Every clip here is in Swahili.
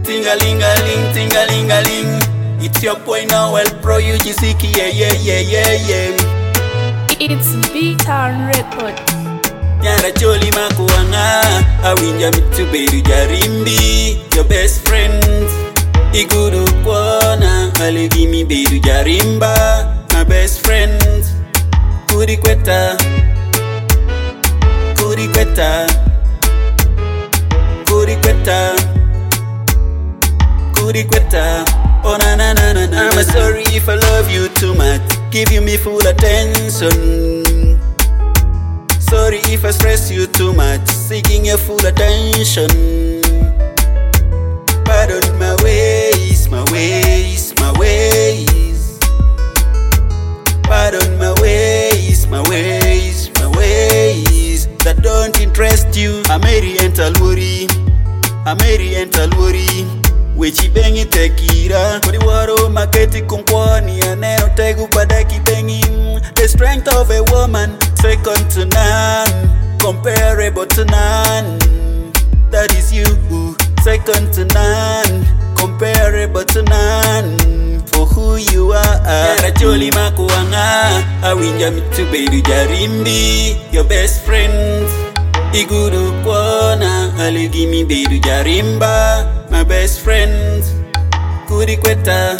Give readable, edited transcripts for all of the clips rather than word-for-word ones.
Ting-a-ling-a-ling, ting-a-ling-a-ling. It's your boy Noel Pro UGC, yeah. It's B-Town Record. Nyara choli makuanga awinja mituberu jarimbi. Your best friends Iguru kwana aligimi beru jarimba. My best friends Kurikweta Kurikweta Kurikweta Kurikweta. Oh na na na na na. I'm sorry if I love you too much, give you me full attention. Sorry if I stress you too much, seeking your full attention. Pardon my ways, my ways, my ways. Pardon my ways, my ways, my ways that don't interest you. Ameri entalwori, Ameri entalwori. Wechi bengi tekira kodi waro maketi kumkwani aneno tegu padaki bengi. The strength of a woman second to none, comparable to none. That is you, second to none, comparable to none. For who you are. Yara choli makuanga awinja mituberu jarimbi. Your best friends Iguru kwana aligimi beru jarimba. My best friends Kurikweta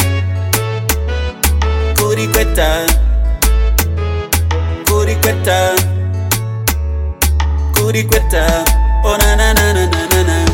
Kurikweta Kurikweta Kurikweta. Oh na na na na na na.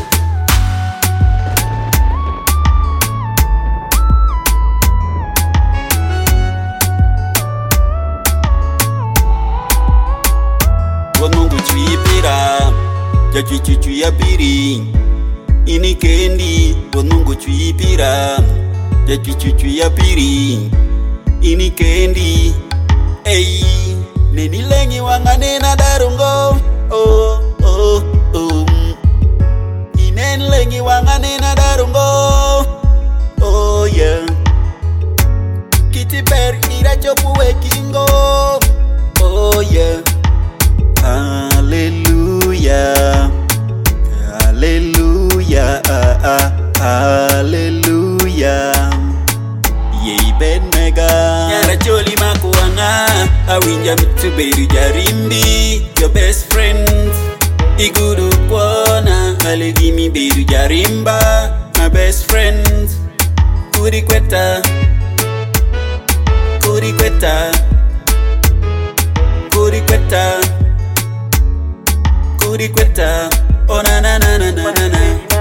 Wanungu chuipira Jachuchuchu ya piri ini kendi. Wanungu chuipira Jachuchuchu ya piri ini kendi. Ey neni lengi wangane na darungo. Oh oh oh. Inen lengi wangane na darungo. Oh yeah. Kitty bear ira chopu wekingo. Oh yeah. Hallelujah, hallelujah, hallelujah. Yei ben mega. Nyara choli makuanga awinja mituberu jarimbi. Your best friends Iguru kwana aligimi beru jarimba. My best friends Kurikweta Kurikweta Kurikweta Kurikweta. Oh na na na na na na.